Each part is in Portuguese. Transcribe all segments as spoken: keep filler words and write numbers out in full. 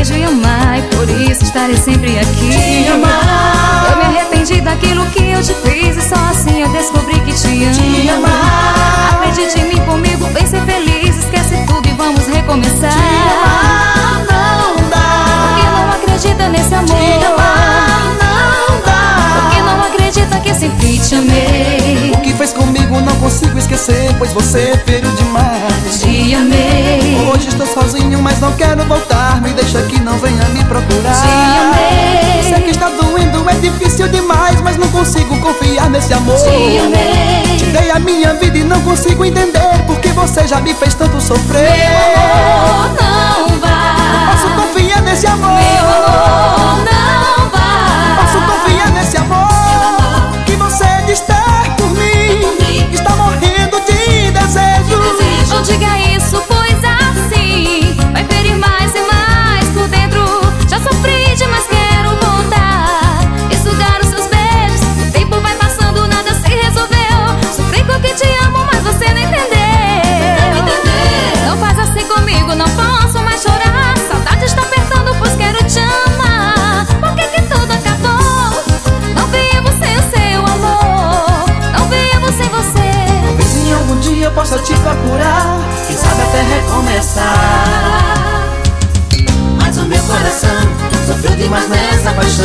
desejo e amar, e por isso estarei sempre aqui. Te amar. Eu me arrependi daquilo que eu te fiz, e só assim eu descobri que te amo. Te amar. Acredite em mim, comigo, vem ser feliz. Esquece tudo e vamos recomeçar. Te amar não dá. Porque não acredita nesse amor. Te amar não dá. Porque não acredita que sempre te amei. O que fez comigo não consigo esquecer, pois você feriu demais. Te amei. Hoje estou sozinho, mas não quero voltar. Me deixa aqui, não venha me procurar. Te amei. Sei que está doendo, é difícil demais, mas não consigo confiar nesse amor. Te amei. Te dei a minha vida e não consigo entender porque você já me fez tanto sofrer. Meu amor, não vai. Posso confiar nesse amor. Meu amor, não vai. Posso confiar nesse amor que você diz ter por mim. Está morrendo de desejo. Não diga isso, pois assim vai ferir mais e mais por dentro. Já sofri demais, quero voltar e sugar os seus beijos. O tempo vai passando, nada se resolveu. Sofri com que te amo, mas você não entendeu. Não faz assim comigo, não posso mais chorar. Saudade está apertando, pois quero te amar. Por que que tudo acabou? Não vivo sem o seu amor. Não vivo sem você. Talvez em algum dia eu possa te procurar, quem sabe até recomeçar. Mas o meu coração sofreu demais nessa paixão.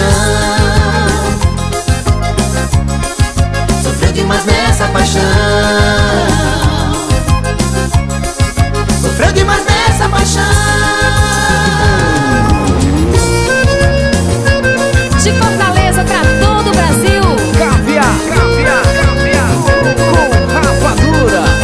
Sofreu demais nessa paixão. Sofreu demais nessa paixão. De Fortaleza pra todo o Brasil. Caviar, caviar, caviar com rapadura.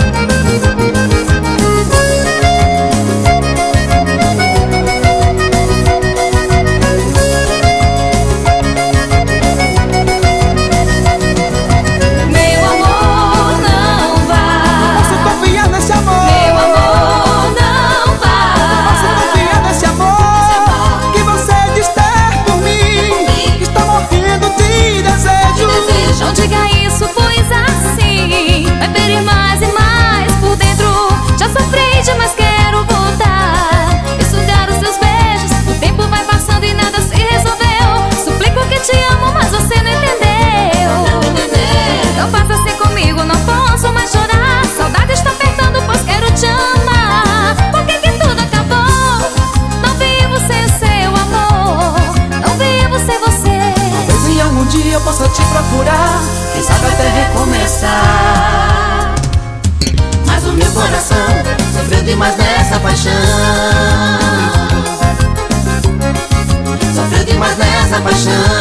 Meu amor, não vai. Posso confiar nesse amor. Meu amor, não Posso vai. confiar nesse amor que você diz ter por mim. Que está morrendo de desejo. Não diga isso, pois assim vai ferir mais e mais por dentro. Já sofri demais, quero voltar e sugar os seus beijos. O tempo vai passando e nada se resolveu. Suplico que te amo, mas você não entendeu. Não faça assim comigo, não posso mais chorar. Saudade está apertando, pois quero te amar. Por que que tudo acabou? Não vivo sem o seu amor. Não vivo sem você. Talvez em algum dia eu possa te procurar, quem sabe até recomeçar. Mas o meu coração sofreu demais nessa paixão. Sofreu demais nessa paixão.